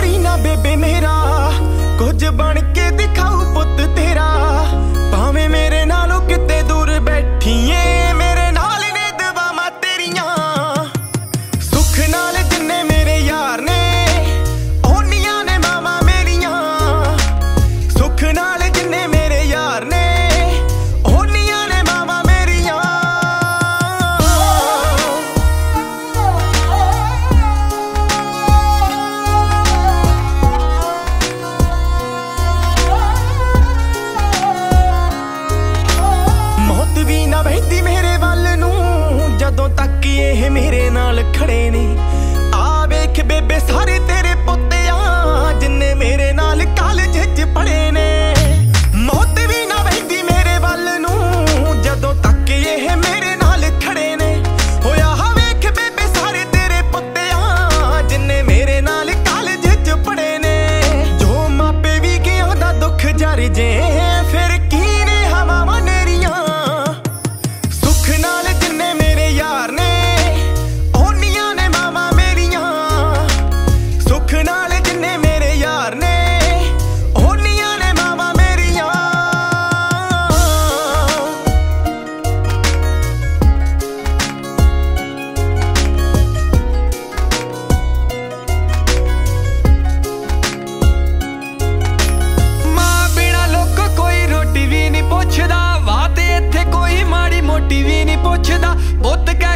ਕੋਈ ਨਾ ਬੇਬੇ ਮੇਰਾ, ਕੁਝ ਬਣ ਕੇ ਦਿਖਾਊ ਪੁੱਤ ਤੇਰਾ। ਭਾਵੇਂ ਮੇਰੇ ਨਾਲੋਂ ਕਿਤੇ ਦੂਰ ਬੈਠੀਏ, ਮੇਰੇ ਨਾਲ ਨੇ ਦੁਆਵਾਂ ਤੇਰੀਆਂ। ਸੁੱਖ ਨਾਲ ਜਿੰਨੇ ਮੇਰੇ ਯਾਰ ਨੇ, ਓਨੀਆਂ ਨੇ ਮਾਵਾਂ ਮੇਰੀਆਂ। ਸੁੱਖ ਨਾਲ ਜਿੰਨੇ ਮੇਰੇ ਯਾਰ ਨੇ, ਓਨੀਆਂ ਨੇ ਮਾਵਾਂ ਮੇਰੀਆਂ। ਮੌਤ ਵੀ ਨਾ ਵਹਿੰਦੀ ਮੇਰੇ ਵੱਲ ਨੂੰ, ਜਦੋਂ ਤੱਕ ਇਹ ਮੇਰੇ ਨਾਲ ਖੜੇ ਨੇ। ਆ ਵੇਖ ਬੇਬੇ ਸਾਰੇ ਤੇਰੇ ਪੁੱਤ ਆ, ਜਿੰਨੇ ਮੇਰੇ ਨਾਲ ਕਾਲਜ 'ਚ ਪੜ੍ਹੇ ਨੇ। ਮੌਤ ਵੀ ਨਾ ਵਹਿੰਦੀ ਮੇਰੇ ਵੱਲ ਨੂੰ, ਜਦੋਂ ਤੱਕ ਇਹ ਮੇਰੇ ਨਾਲ ਖੜੇ ਨੇ। ਹੋਇਆ ਵੇਖ ਬੇਬੇ ਸਾਰੇ ਤੇਰੇ ਪੁੱਤ ਆ, ਜਿੰਨੇ ਮੇਰੇ ਨਾਲ ਕਾਲਜ 'ਚ ਪੜ੍ਹੇ ਨੇ। ਜੋ ਮਾਪੇ ਵੀ ਗਿਆ ਦਾ ਦੁੱਖ ਜਰ ਜੇ, ਫਿਰ ਕੀ ਨੇ ਹਵਾਵਾਂ ਨੇਰੀਆਂ। ਸੁੱਖ ਨਾਲ ਜਿੰਨੇ ਮੇਰੇ ਯਾਰ ਨੇ, ਓਨੀਆਂ ਨੇ ਮਾਵਾਂ ਮੇਰੀਆਂ। ਸੁੱਖ ਨਾਲ ਜਿੰਨੇ ਮੇਰੇ ਯਾਰ ਨੇ, ਓਨੀਆਂ ਨੇ ਮਾਵਾਂ ਮੇਰੀਆਂ। ਮਾਂ ਬਿਨਾ ਲੋਕੋ ਕੋਈ ਰੋਟੀ ਵੀ ਨਹੀਂ ਪੁੱਛਦਾ, ਵਾਹ ਤੇ ਇੱਥੇ ਕੋਈ ਮਾੜੀ ਮੋਟੀ ਵੀ ਨਹੀਂ ਪੁੱਛਦਾ। ਪੁੱਤ ਕਹਿ